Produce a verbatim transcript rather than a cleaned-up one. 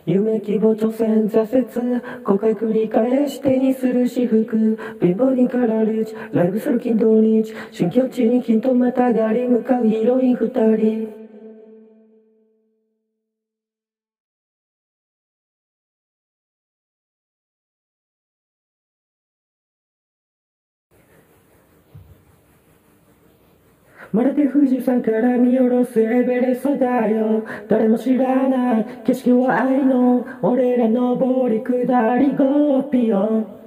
夢希望挑戦挫折後悔繰り返し手にする私服貧乏にからリーチライブする金土日新境地に金とまたがり向かうヒロイン二人まるで富士山から見下ろすエベレストだよ誰も知らない景色は愛の俺ら登り下りゴーピヨン